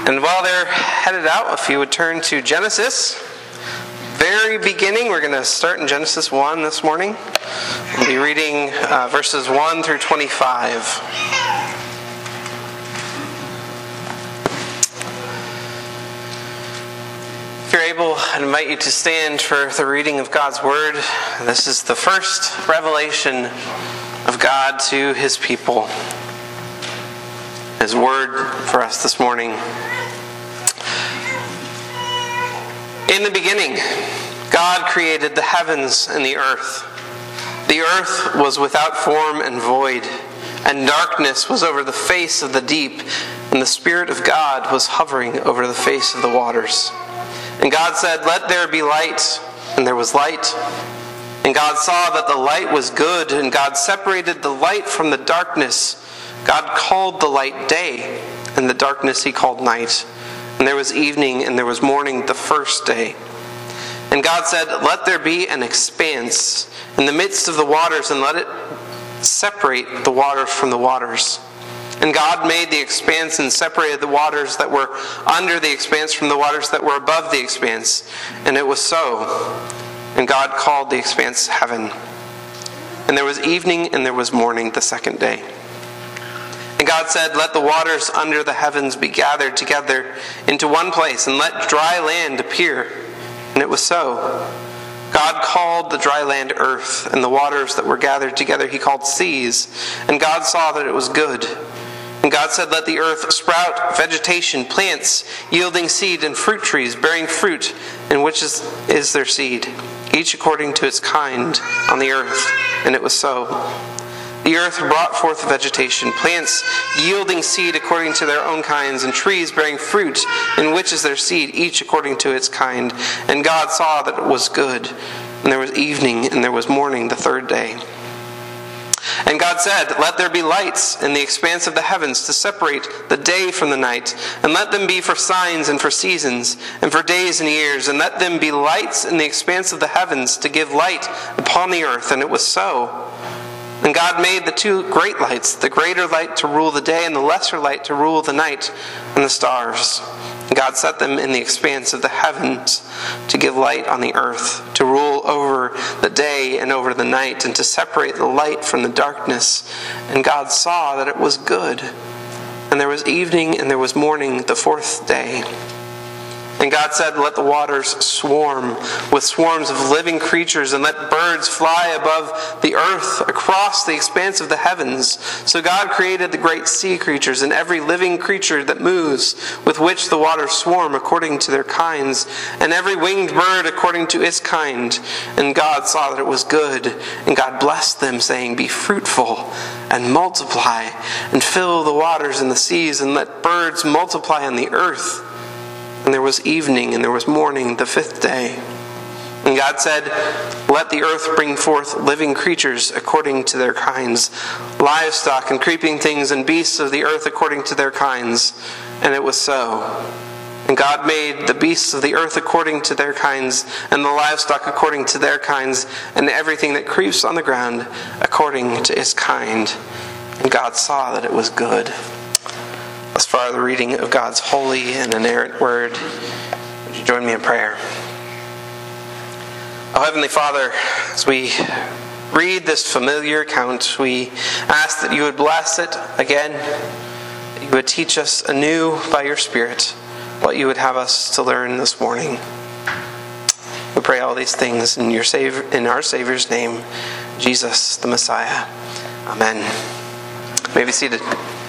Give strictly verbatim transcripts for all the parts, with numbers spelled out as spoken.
And while they're headed out, if you would turn to Genesis, very beginning, we're going to start in Genesis one this morning. We'll be reading uh, verses one through twenty-five. If you're able, I invite you to stand for the reading of God's Word. This is the first revelation of God to His people. His Word for us this morning. In the beginning, God created the heavens and the earth. The earth was without form and void, and darkness was over the face of the deep, and the Spirit of God was hovering over the face of the waters. And God said, "Let there be light," and there was light. And God saw that the light was good, and God separated the light from the darkness. God called the light day, and the darkness He called night. And there was evening, and there was morning the first day. And God said, "Let there be an expanse in the midst of the waters, and let it separate the waters from the waters." And God made the expanse and separated the waters that were under the expanse from the waters that were above the expanse. And it was so. And God called the expanse heaven. And there was evening, and there was morning the second day. And God said, "Let the waters under the heavens be gathered together into one place, and let dry land appear." And it was so. God called the dry land earth, and the waters that were gathered together He called seas. And God saw that it was good. And God said, "Let the earth sprout vegetation, plants yielding seed, and fruit trees bearing fruit, in which is, is their seed, each according to its kind on the earth." And it was so. The earth brought forth vegetation, plants yielding seed according to their own kinds, and trees bearing fruit, in which is their seed, each according to its kind. And God saw that it was good. And there was evening, and there was morning the third day. And God said, "Let there be lights in the expanse of the heavens to separate the day from the night, and let them be for signs and for seasons, and for days and years, and let them be lights in the expanse of the heavens to give light upon the earth." And it was so. And God made the two great lights, the greater light to rule the day, and the lesser light to rule the night, and the stars. And God set them in the expanse of the heavens to give light on the earth, to rule over the day and over the night, and to separate the light from the darkness. And God saw that it was good. And there was evening, and there was morning the fourth day. And God said, "Let the waters swarm with swarms of living creatures, and let birds fly above the earth across the expanse of the heavens." So God created the great sea creatures and every living creature that moves, with which the waters swarm according to their kinds, and every winged bird according to its kind. And God saw that it was good. And God blessed them, saying, "Be fruitful and multiply, and fill the waters and the seas, and let birds multiply on the earth." And there was evening, and there was morning the fifth day. And God said, "Let the earth bring forth living creatures according to their kinds, livestock and creeping things, and beasts of the earth according to their kinds." And it was so. And God made the beasts of the earth according to their kinds, and the livestock according to their kinds, and everything that creeps on the ground according to its kind. And God saw that it was good. Thus far, the reading of God's holy and inerrant word. Would you join me in prayer? Oh, Heavenly Father, as we read this familiar account, we ask that you would bless it again, that you would teach us anew by your Spirit what you would have us to learn this morning. We pray all these things in your Savior, in our Savior's name, Jesus the Messiah. Amen. You may be seated.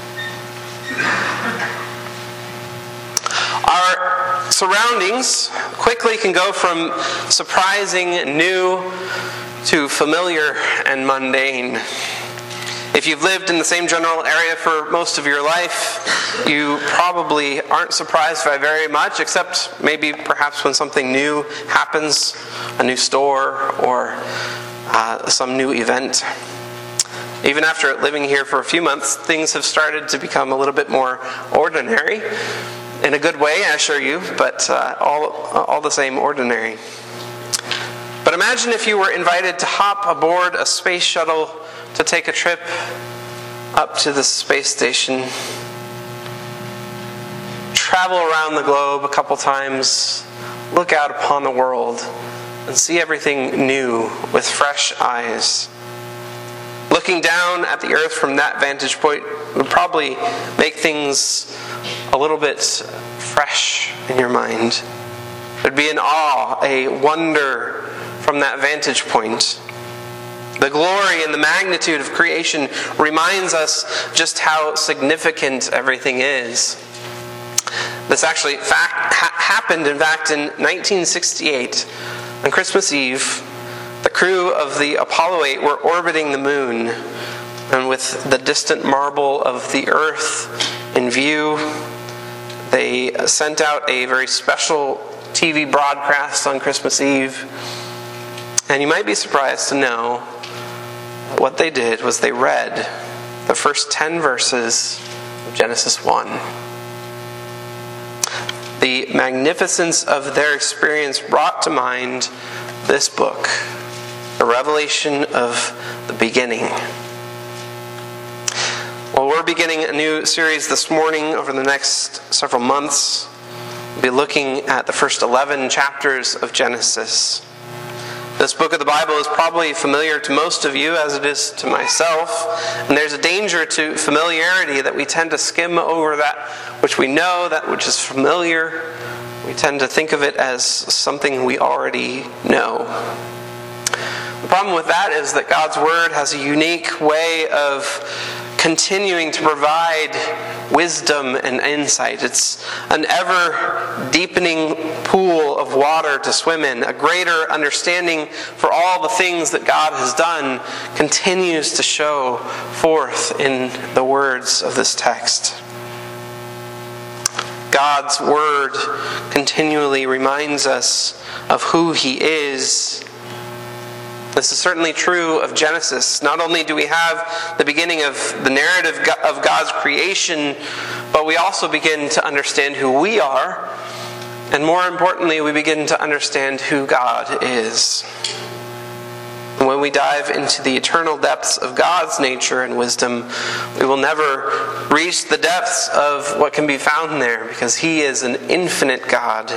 Our surroundings quickly can go from surprising, new, to familiar and mundane. If you've lived in the same general area for most of your life, you probably aren't surprised by very much, except maybe perhaps when something new happens, a new store or uh, some new event. Even after living here for a few months, things have started to become a little bit more ordinary. In a good way, I assure you, but uh, all, all the same ordinary. But imagine if you were invited to hop aboard a space shuttle to take a trip up to the space station. travel around the globe a couple times, look out upon the world, and see everything new with fresh eyes. Looking down at the earth from that vantage point would probably make things a little bit fresh in your mind. There'd be an awe, a wonder from that vantage point. The glory and the magnitude of creation reminds us just how significant everything is. This actually fact, ha- happened, in fact, in nineteen sixty-eight. On Christmas Eve, the crew of the Apollo eight were orbiting the moon, and with the distant marble of the Earth in view, they sent out a very special T V broadcast on Christmas Eve. And you might be surprised to know what they did was they read the first ten verses of Genesis one. The magnificence of their experience brought to mind this book, the revelation of the beginning. Well, we're beginning a new series this morning over the next several months. We'll be looking at the first eleven chapters of Genesis. This book of the Bible is probably familiar to most of you, as it is to myself. And there's a danger to familiarity that we tend to skim over that which we know, that which is familiar. We tend to think of it as something we already know. The problem with that is that God's Word has a unique way of continuing to provide wisdom and insight. It's an ever-deepening pool of water to swim in. A greater understanding for all the things that God has done continues to show forth in the words of this text. God's Word continually reminds us of who He is. This is certainly true of Genesis. Not only do we have the beginning of the narrative of God's creation, but we also begin to understand who we are. And more importantly, we begin to understand who God is. And when we dive into the eternal depths of God's nature and wisdom, we will never reach the depths of what can be found there, because He is an infinite God.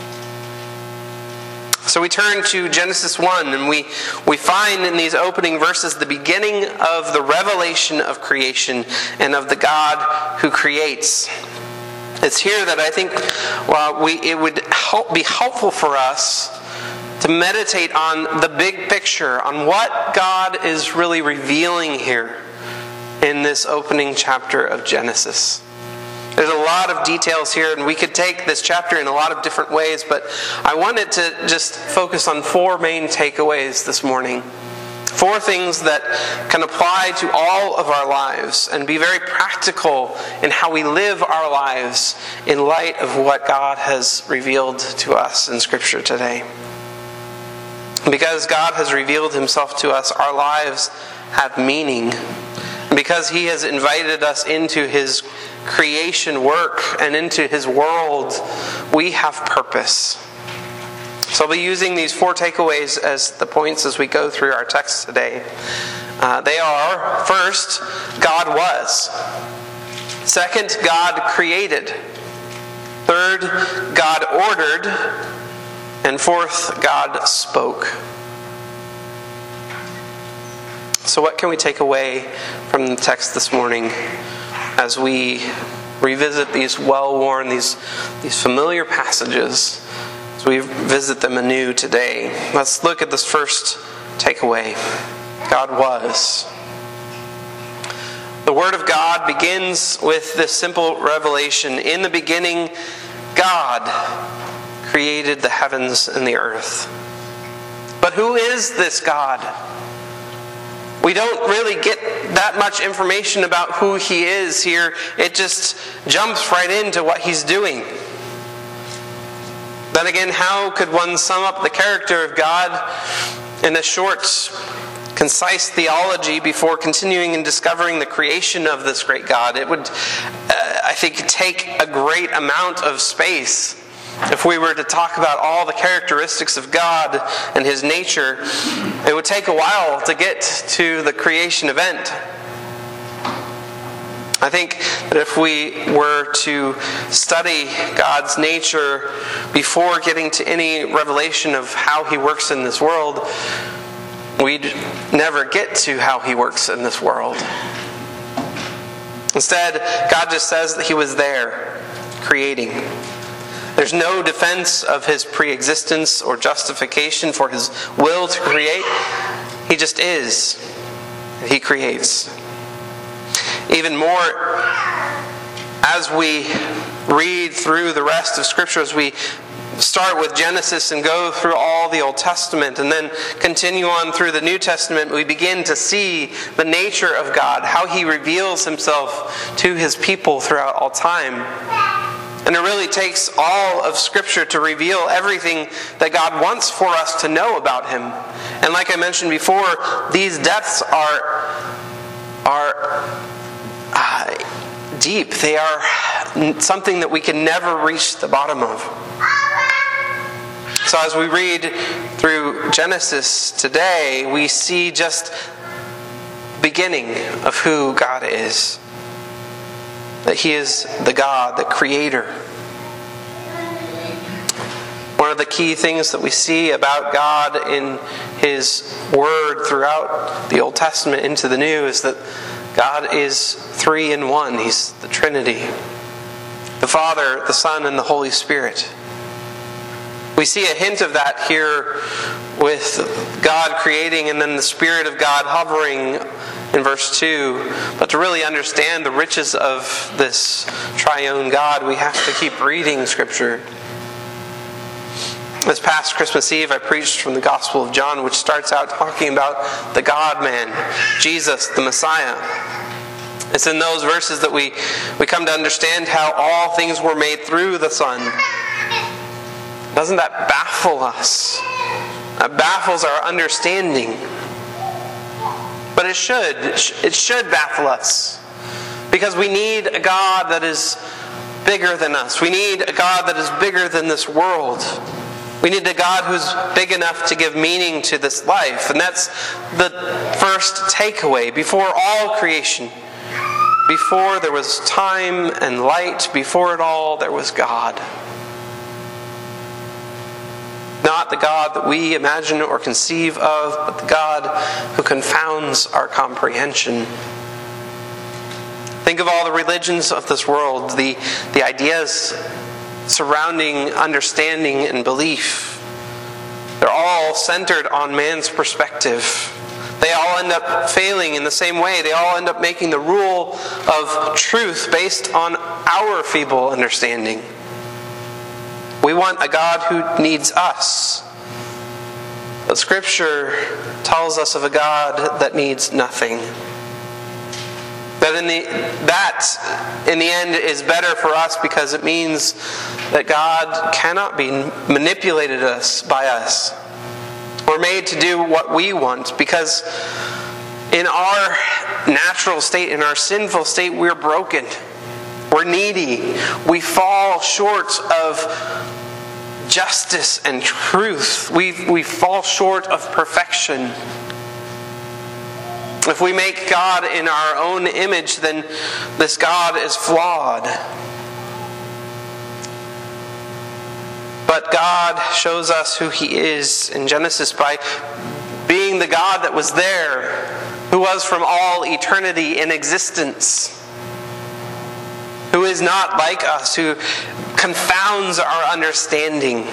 So we turn to Genesis one, and we, we find in these opening verses the beginning of the revelation of creation and of the God who creates. It's here that I think well, we, it would help, be helpful for us to meditate on the big picture, on what God is really revealing here in this opening chapter of Genesis. There's a lot of details here, and we could take this chapter in a lot of different ways, but I wanted to just focus on four main takeaways this morning. Four things that can apply to all of our lives and be very practical in how we live our lives in light of what God has revealed to us in Scripture today. Because God has revealed Himself to us, our lives have meaning. Because He has invited us into His creation work and into His world, we have purpose. So I'll be using these four takeaways as the points as we go through our text today. Uh, they are, first, God was. Second, God created. Third, God ordered. And fourth, God spoke. So what can we take away from the text this morning as we revisit these well-worn, these, these familiar passages, as we visit them anew today? Let's look at this first takeaway. God was. The Word of God begins with this simple revelation. In the beginning, God created the heavens and the earth. But who is this God? We don't really get that much information about who He is here. It just jumps right into what He's doing. Then again, how could one sum up the character of God in a short, concise theology before continuing and discovering the creation of this great God? It would, uh, I think, take a great amount of space. If we were to talk about all the characteristics of God and His nature, it would take a while to get to the creation event. I think that if we were to study God's nature before getting to any revelation of how He works in this world, we'd never get to how He works in this world. Instead, God just says that He was there, creating. There's no defense of His pre-existence or justification for His will to create. He just is. He creates. Even more, as we read through the rest of Scripture, as we start with Genesis and go through all the Old Testament and then continue on through the New Testament, we begin to see the nature of God, how He reveals Himself to His people throughout all time. And it really takes all of Scripture to reveal everything that God wants for us to know about Him. And like I mentioned before, these depths are, are uh, deep. They are something that we can never reach the bottom of. So as we read through Genesis today, we see just the beginning of who God is. That He is the God, the Creator. One of the key things that we see about God in His Word throughout the Old Testament into the New is that God is three in one. He's the Trinity. The Father, the Son, and the Holy Spirit. We see a hint of that here with God creating and then the Spirit of God hovering in verse two. But to really understand the riches of this triune God, we have to keep reading Scripture. This past Christmas Eve, I preached from the Gospel of John, which starts out talking about the God-man, Jesus, the Messiah. It's in those verses that we, we come to understand how all things were made through the Son. Doesn't that baffle us? That baffles our understanding. But it should. It should baffle us. Because we need a God that is bigger than us. We need a God that is bigger than this world. We need a God who's big enough to give meaning to this life. And that's the first takeaway. Before all creation, before there was time and light, before it all, there was God. Not the God that we imagine or conceive of, but the God who confounds our comprehension. Think of all the religions of this world, the, the ideas surrounding understanding and belief. They're all centered on man's perspective. They all end up failing in the same way. They all end up making the rule of truth based on our feeble understanding. We want a God who needs us. But Scripture tells us of a God that needs nothing. That in the that in the end is better for us because it means that God cannot be manipulated us by us. We're made to do what we want because in our natural state, in our sinful state, we're broken. We're needy. We fall short of justice and truth. We, we fall short of perfection. If we make God in our own image, then this God is flawed. But God shows us who He is in Genesis by being the God that was there, who was from all eternity in existence, who is not like us, who confounds our understanding.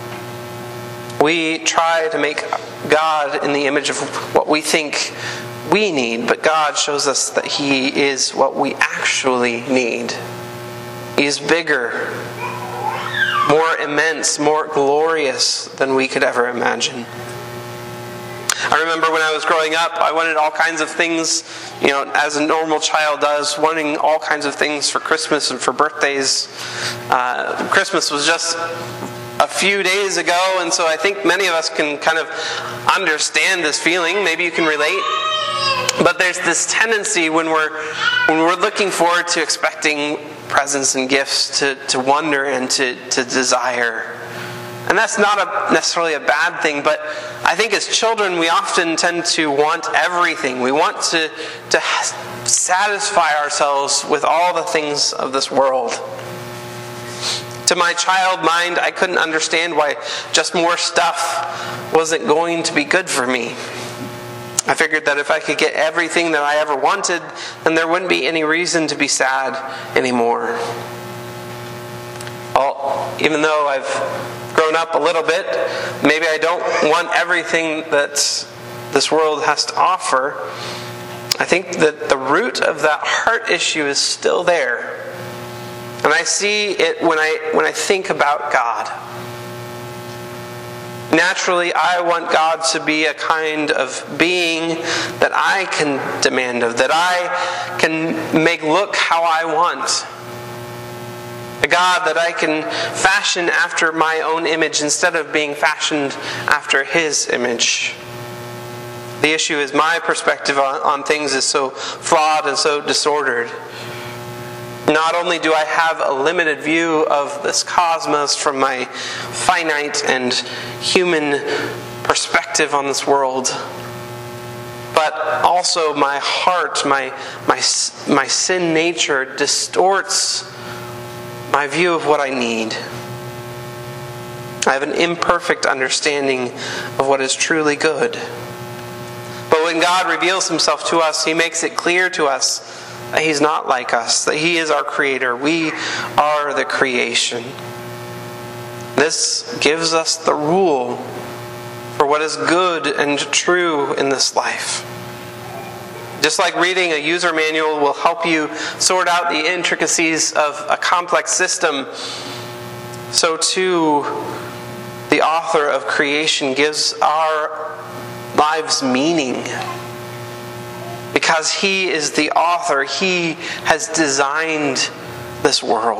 We try to make God in the image of what we think we need, but God shows us that He is what we actually need. He is bigger, more immense, more glorious than we could ever imagine. I remember when I was growing up, I wanted all kinds of things, you know, as a normal child does, wanting all kinds of things for Christmas and for birthdays. Uh, Christmas was just a few days ago, and so I think many of us can kind of understand this feeling. Maybe you can relate. But there's this tendency when we're when we're looking forward to expecting presents and gifts to, to wonder and to, to desire. And that's not a, necessarily a bad thing, but I think as children we often tend to want everything. We want to, to satisfy ourselves with all the things of this world. To my child mind, I couldn't understand why just more stuff wasn't going to be good for me. I figured that if I could get everything that I ever wanted, then there wouldn't be any reason to be sad anymore. Well, even though I've grown up a little bit, maybe I don't want everything that this world has to offer. I think that the root of that heart issue is still there. And I see it when I when I think about God. Naturally, I want God to be a kind of being that I can demand of, that I can make look how I want. A God that I can fashion after my own image instead of being fashioned after His image. The issue is my perspective on, on things is so flawed and so disordered. Not only do I have a limited view of this cosmos from my finite and human perspective on this world, but also my heart, my, my, my sin nature distorts my view of what I need. I have an imperfect understanding of what is truly good. But when God reveals Himself to us, He makes it clear to us that He's not like us, that He is our Creator. We are the creation. This gives us the rule for what is good and true in this life. Just like reading a user manual will help you sort out the intricacies of a complex system, so too the author of creation gives our lives meaning. Because He is the author, He has designed this world.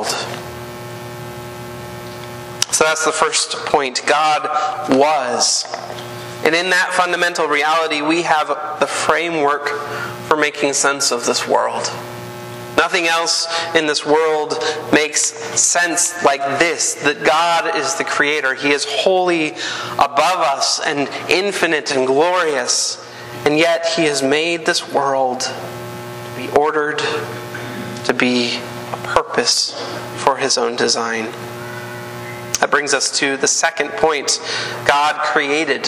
So that's the first point. God was. And in that fundamental reality, we have the framework for making sense of this world. Nothing else in this world makes sense like this, that God is the Creator. He is wholly above us and infinite and glorious. And yet He has made this world to be ordered, to be a purpose for His own design. That brings us to the second point. God created.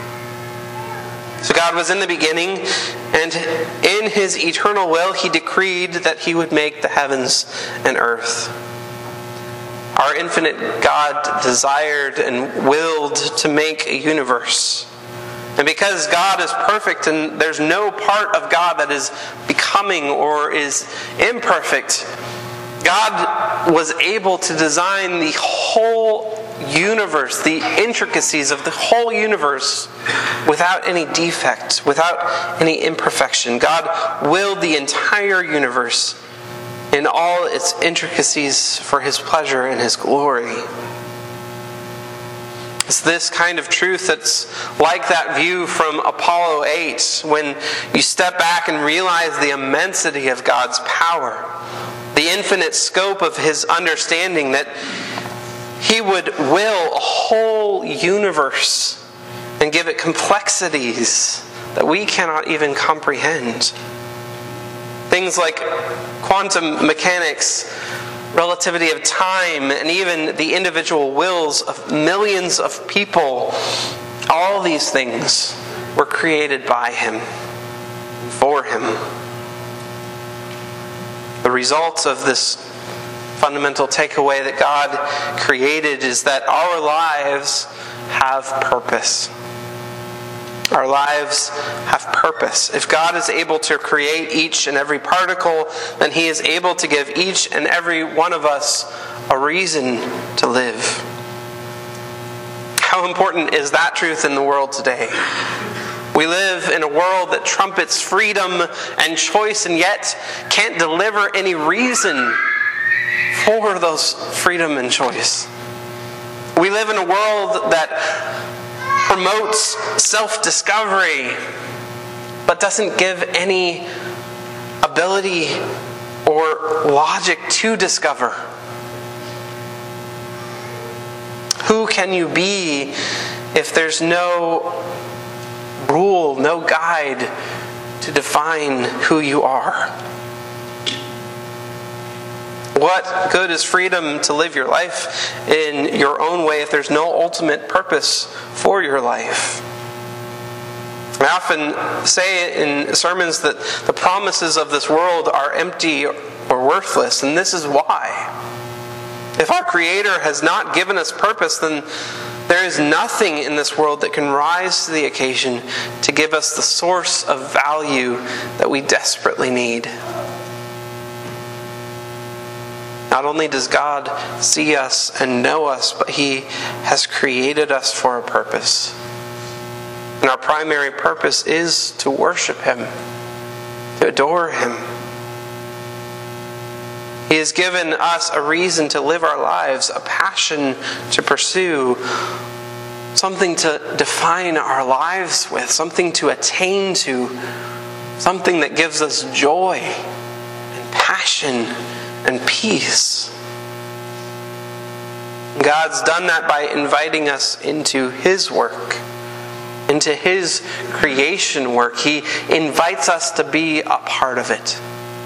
So God was in the beginning, and in His eternal will He decreed that He would make the heavens and earth. Our infinite God desired and willed to make a universe. And because God is perfect and there's no part of God that is becoming or is imperfect, God was able to design the whole universe, the intricacies of the whole universe, without any defect, without any imperfection. God willed the entire universe in all its intricacies for His pleasure and His glory. It's this kind of truth that's like that view from Apollo eight, when you step back and realize the immensity of God's power, the infinite scope of His understanding, that He would will a whole universe and give it complexities that we cannot even comprehend. Things like quantum mechanics, relativity of time, and even the individual wills of millions of people. All these things were created by Him, for Him. The result of this fundamental takeaway that God created is that our lives have purpose. Our lives have purpose. If God is able to create each and every particle, then He is able to give each and every one of us a reason to live. How important is that truth in the world today? We live in a world that trumpets freedom and choice and yet can't deliver any reason for those freedom and choice. We live in a world that promotes self-discovery, but doesn't give any ability or logic to discover. Who can you be if there's no rule, no guide to define who you are. What good is freedom to live your life in your own way if there's no ultimate purpose for your life? I often say in sermons that the promises of this world are empty or worthless, and this is why. If our Creator has not given us purpose, then there is nothing in this world that can rise to the occasion to give us the source of value that we desperately need. Not only does God see us and know us, but He has created us for a purpose. And our primary purpose is to worship Him, to adore Him. He has given us a reason to live our lives, a passion to pursue, something to define our lives with, something to attain to, something that gives us joy and passion and peace. God's done that by inviting us into His work, into His creation work. He invites us to be a part of it.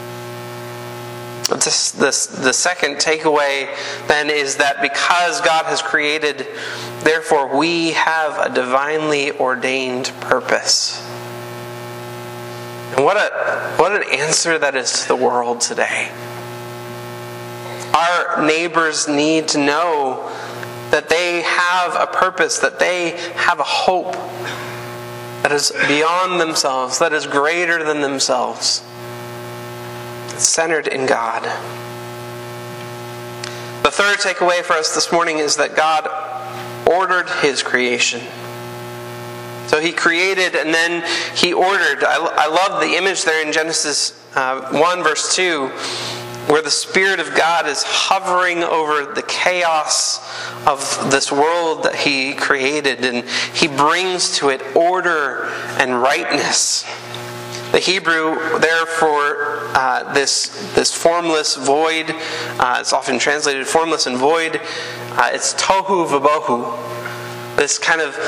This, this, the second takeaway then is that because God has created, therefore we have a divinely ordained purpose. And what a what an answer that is to the world today. Our neighbors need to know that they have a purpose, that they have a hope that is beyond themselves, that is greater than themselves. It's centered in God. The third takeaway for us this morning is that God ordered His creation. So He created and then He ordered. I, I love the image there in Genesis uh, one verse two, where the Spirit of God is hovering over the chaos of this world that He created, and He brings to it order and rightness. The Hebrew there for uh, this this formless void, uh, it's often translated formless and void. Uh, it's tohu vabohu. This kind of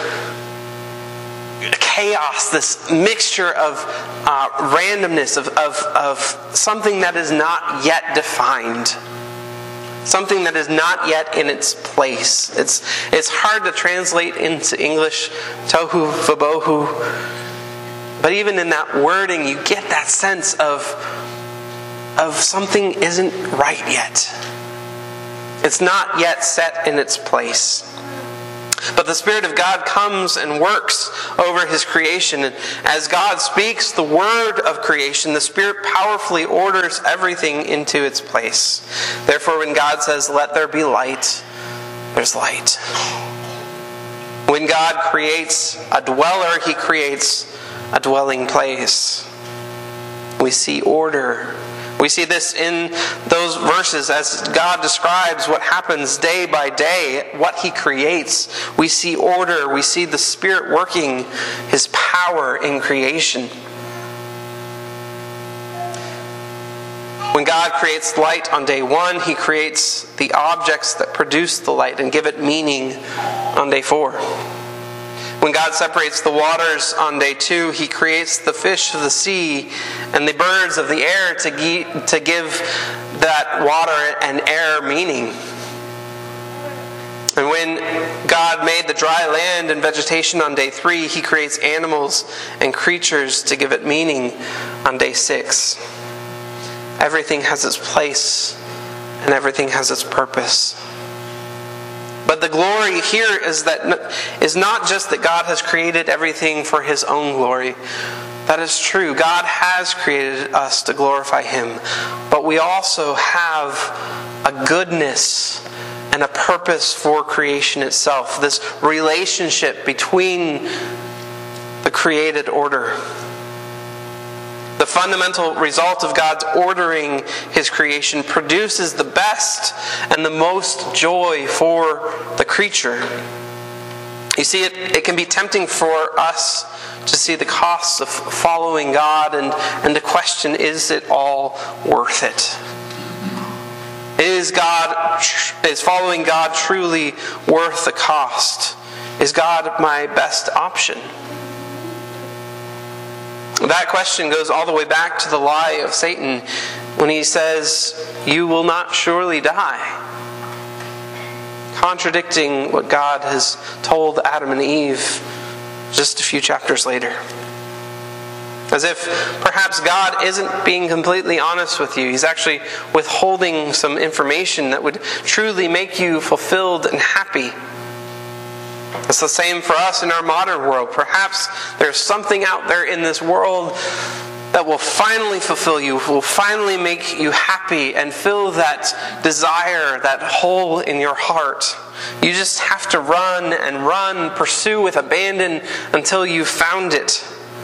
chaos, this mixture of uh, randomness, of, of, of something that is not yet defined. Something that is not yet in its place. It's, it's hard to translate into English, tohu vabohu. But even in that wording, you get that sense of, of something isn't right yet. It's not yet set in its place. But the Spirit of God comes and works over His creation. And as God speaks the word of creation, the Spirit powerfully orders everything into its place. Therefore, when God says, "Let there be light," there's light. When God creates a dweller, He creates a dwelling place. We see order. We see this in those verses as God describes what happens day by day, what He creates. We see order. We see the Spirit working His power in creation. When God creates light on day one, He creates the objects that produce the light and give it meaning on day four. When God separates the waters on day two, He creates the fish of the sea and the birds of the air to, ge- to give that water and air meaning. And when God made the dry land and vegetation on day three, He creates animals and creatures to give it meaning on day six. Everything has its place and everything has its purpose. But the glory here is that is not just that God has created everything for His own glory. That is true. God has created us to glorify Him. But we also have a goodness and a purpose for creation itself. This relationship between the created order. The fundamental result of God's ordering His creation produces the best and the most joy for the creature. You see, it, it can be tempting for us to see the costs of following God and, and to question, is it all worth it? Is God, is following God truly worth the cost? Is God my best option? That question goes all the way back to the lie of Satan when he says, "You will not surely die," contradicting what God has told Adam and Eve just a few chapters later. As if perhaps God isn't being completely honest with you. He's actually withholding some information that would truly make you fulfilled and happy. It's the same for us in our modern world. Perhaps there's something out there in this world that will finally fulfill you, will finally make you happy and fill that desire, that hole in your heart. You just have to run and run, pursue with abandon until you've found it.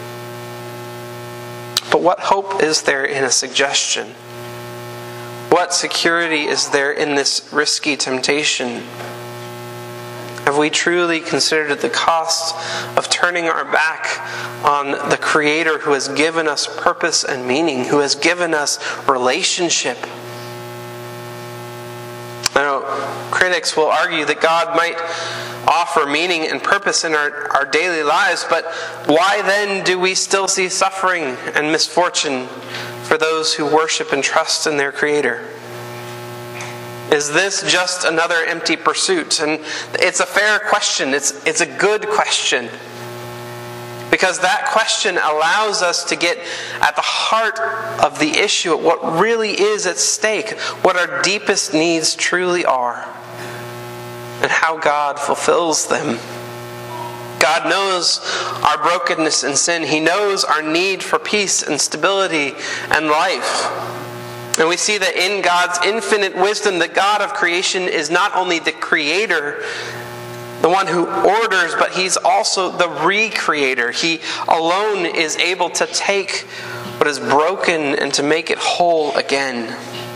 But what hope is there in a suggestion? What security is there in this risky temptation? Have we truly considered the cost of turning our back on the Creator who has given us purpose and meaning, who has given us relationship? I know critics will argue that God might offer meaning and purpose in our, our daily lives, but why then do we still see suffering and misfortune for those who worship and trust in their Creator? Is this just another empty pursuit? And it's a fair question. It's, it's a good question. Because that question allows us to get at the heart of the issue, at what really is at stake, what our deepest needs truly are, and how God fulfills them. God knows our brokenness and sin. He knows our need for peace and stability and life. And we see that in God's infinite wisdom, the God of creation is not only the creator, the one who orders, but He's also the recreator. He alone is able to take what is broken and to make it whole again.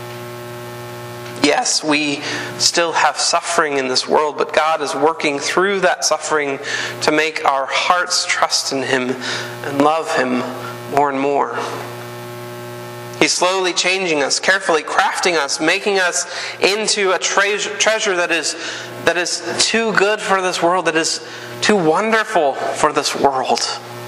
Yes, we still have suffering in this world, but God is working through that suffering to make our hearts trust in Him and love Him more and more. He's slowly changing us, carefully crafting us, making us into a treasure, treasure that is, that is too good for this world, that is too wonderful for this world.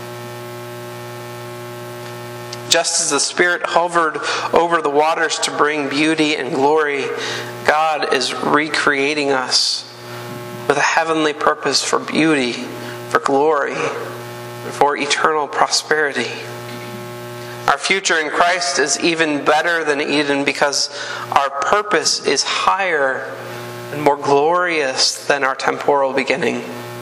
Just as the Spirit hovered over the waters to bring beauty and glory, God is recreating us with a heavenly purpose for beauty, for glory, and for eternal prosperity. Our future in Christ is even better than Eden because our purpose is higher and more glorious than our temporal beginning.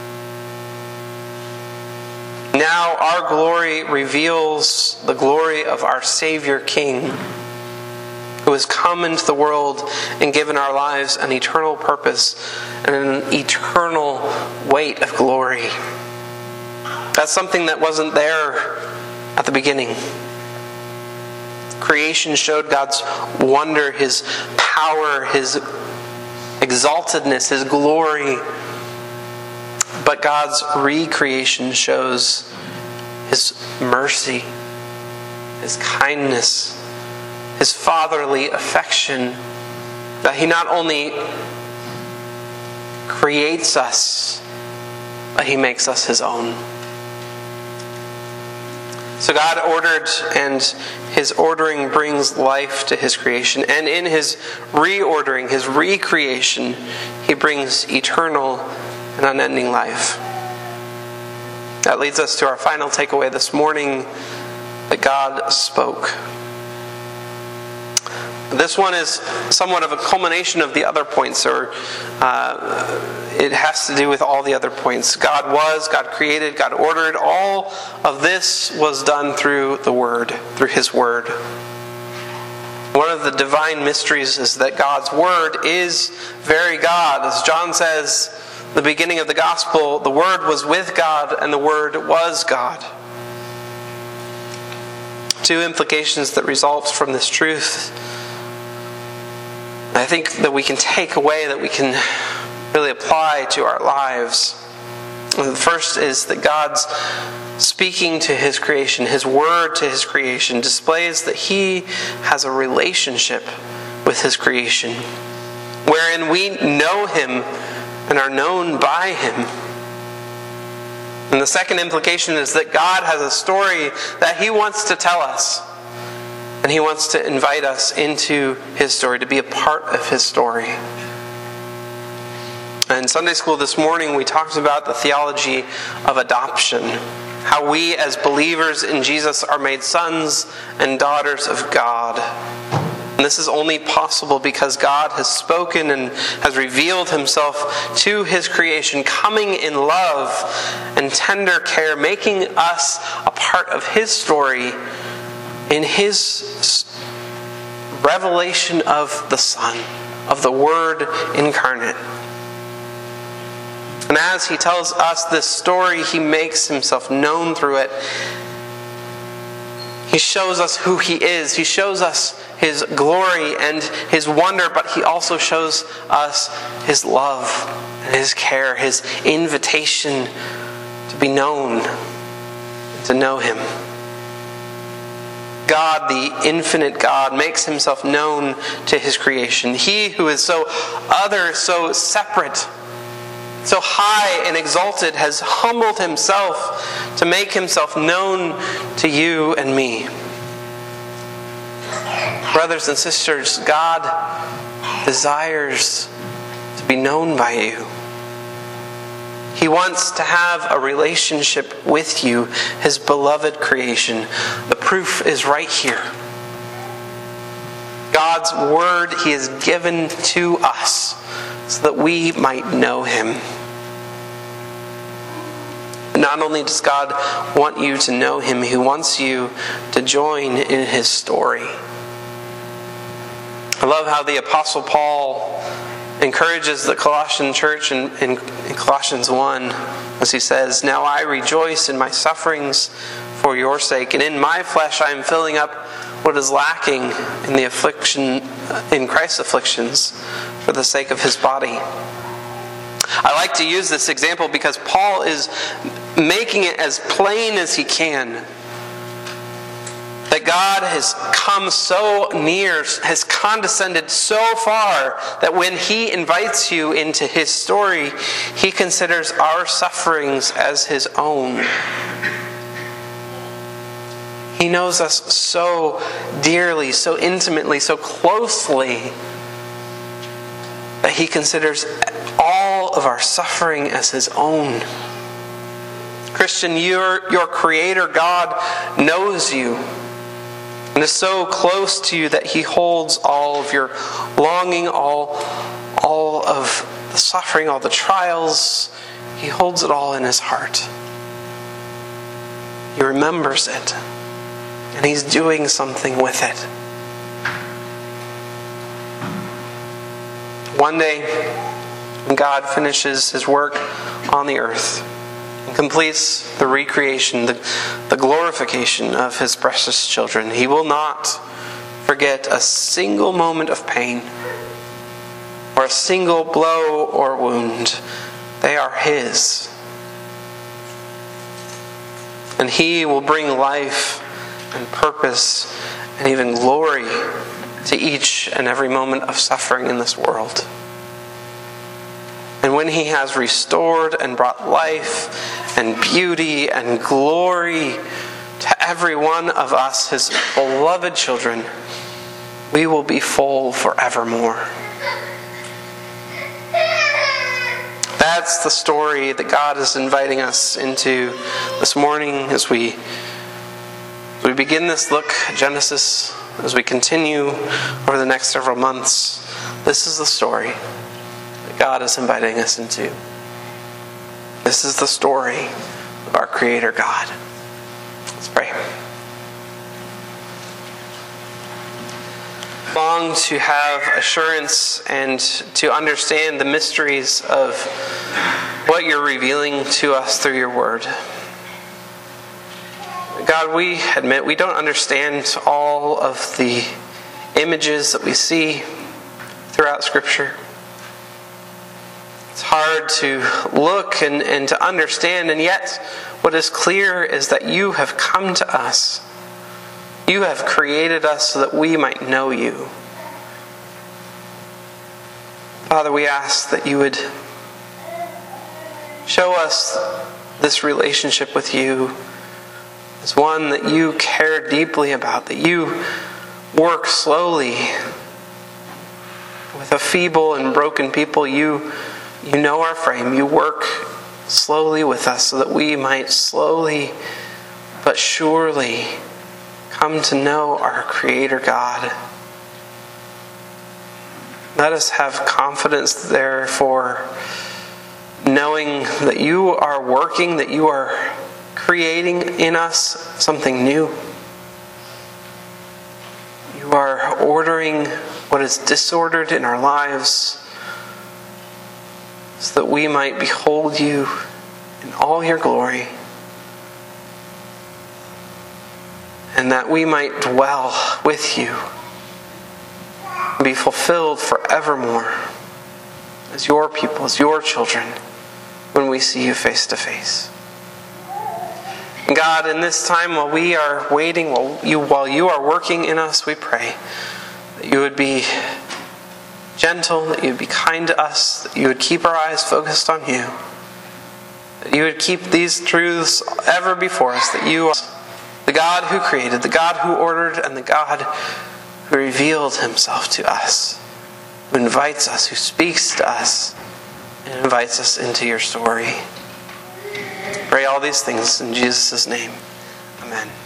Now our glory reveals the glory of our Savior King, who has come into the world and given our lives an eternal purpose and an eternal weight of glory. That's something that wasn't there at the beginning. Creation showed God's wonder, His power, His exaltedness, His glory. But God's recreation shows His mercy, His kindness, His fatherly affection. That He not only creates us, but He makes us His own. So God ordered, and His ordering brings life to His creation. And in His reordering, His recreation, He brings eternal and unending life. That leads us to our final takeaway this morning, that God spoke. This one is somewhat of a culmination of the other points, or uh, it has to do with all the other points. God was, God created, God ordered. All of this was done through the Word, through His Word. One of the divine mysteries is that God's Word is very God. As John says, the beginning of the Gospel, the Word was with God and the Word was God. Two implications that result from this truth, I think, that we can take away, that we can really apply to our lives. And the first is that God's speaking to His creation, His Word to His creation, displays that He has a relationship with His creation, wherein we know Him and are known by Him. And the second implication is that God has a story that he wants to tell us. And he wants to invite us into his story, to be a part of his story. In Sunday school this morning, we talked about the theology of adoption. How we as believers in Jesus are made sons and daughters of God. And this is only possible because God has spoken and has revealed himself to his creation, coming in love and tender care, making us a part of his story in his revelation of the Son, of the Word incarnate. And as he tells us this story, he makes himself known through it. He shows us who he is. He shows us his glory and his wonder, but he also shows us his love and his care, his invitation to be known, to know him. God, the infinite God, makes himself known to his creation. He who is so other, so separate, so high and exalted, has humbled himself to make himself known to you and me. Brothers and sisters, God desires to be known by you. He wants to have a relationship with you, his beloved creation. The proof is right here. God's word he has given to us so that we might know him. Not only does God want you to know him, he wants you to join in his story. I love how the Apostle Paul encourages the Colossian church in, in, in Colossians one, as he says, "Now I rejoice in my sufferings for your sake, and in my flesh I am filling up what is lacking in the affliction, in Christ's afflictions, for the sake of his body." I like to use this example because Paul is making it as plain as he can that God has come so near, has condescended so far, that when he invites you into his story, he considers our sufferings as his own. He knows us so dearly, so intimately, so closely, that he considers all of our suffering as his own. Christian, your, your Creator God knows you and is so close to you that he holds all of your longing, all, all of the suffering, all the trials. He holds it all in his heart. He remembers it, and he's doing something with it. One day, when God finishes his work on the earth and completes the recreation, the, the glorification of his precious children, he will not forget a single moment of pain or a single blow or wound. They are his. And he will bring life and purpose and even glory to each and every moment of suffering in this world. And when he has restored and brought life and beauty and glory to every one of us, his beloved children, we will be full forevermore. That's the story that God is inviting us into this morning as we, as we begin this look at Genesis, as we continue over the next several months. This is the story that God is inviting us into. This is the story of our Creator God. Let's pray. Long to have assurance and to understand the mysteries of what you're revealing to us through your word. God, we admit we don't understand all of the images that we see throughout Scripture. It's hard to look and, and to understand, and yet what is clear is that you have come to us. You have created us so that we might know you. Father, we ask that you would show us this relationship with you is one that you care deeply about, that you work slowly with a feeble and broken people. You, you know our frame. You work slowly with us so that we might slowly but surely come to know our Creator God. Let us have confidence, therefore, knowing that you are working, that you are creating in us something new. You are ordering what is disordered in our lives so that we might behold you in all your glory, and that we might dwell with you and be fulfilled forevermore as your people, as your children, when we see you face to face. And God, in this time while we are waiting, while you, while you are working in us, we pray that you would be gentle, that you would be kind to us, that you would keep our eyes focused on you, that you would keep these truths ever before us, that you are the God who created, the God who ordered, and the God who revealed himself to us, who invites us, who speaks to us, and invites us into your story. Pray all these things in Jesus' name. Amen.